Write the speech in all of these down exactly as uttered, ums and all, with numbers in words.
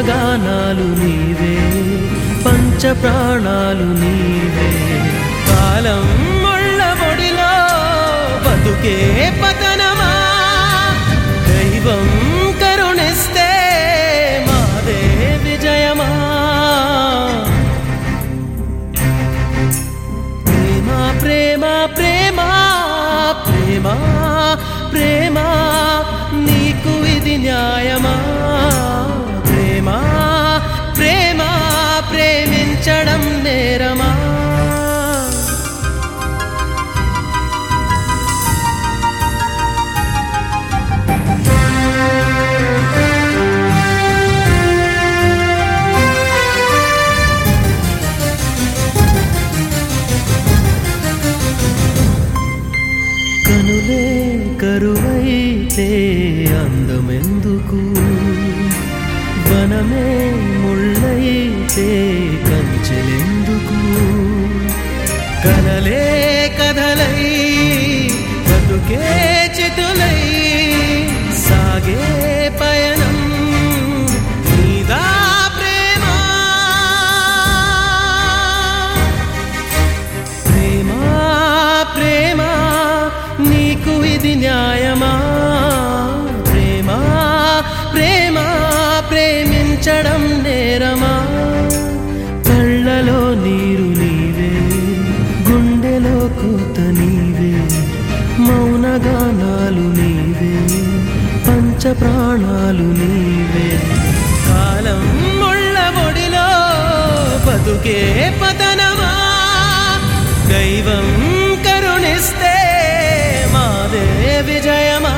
మౌనగానాలు నీవే, పంచ ప్రాణాలు నీవే. కాలం ముళ్ళ ఒడిలో బతుకే పతనమా, దైవం కరుణిస్తే మాదే విజయమా. ప్రేమ ప్రేమ ప్రేమ ప్రేమ నీకు ఇది న్యాయమా. ప్రేమ ప్రేమ ప్రేమించడం నేరమా. కనులే కరువైతే అందమెందుకు, వనమే ముళ్ళైతే కంచెలెందుకు. కలలే కథలై బతుకే చితులై సాగే పయనం నీదా ప్రేమ. ప్రేమ ప్రేమ నీకు ఇది న్యాయమా. ప్రేమ ప్రేమ ప్రేమించడం నేరమా. కళ్ళలో నీరు నీవే, గుండెలో కోత నీవే, మౌనగానాలు నీవే, పంచ ప్రాణాలు నీవే. కాలం ముళ్ళ ఒడిలో బతుకే పతనమా, దైవం కరుణిస్తే మాదే విజయమా.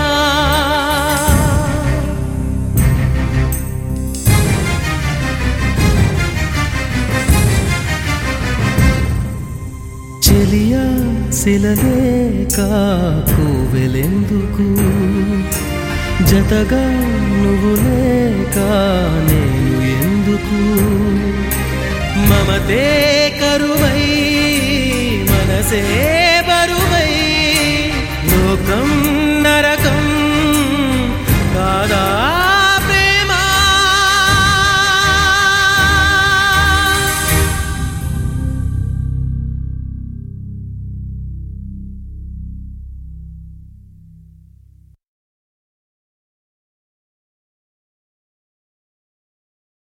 చెలియా శిలలేక కోవెలెందుకు, జతగా నువ్వు లేక నేను ఎందుకు. మమతే కరువై మనసే బరువై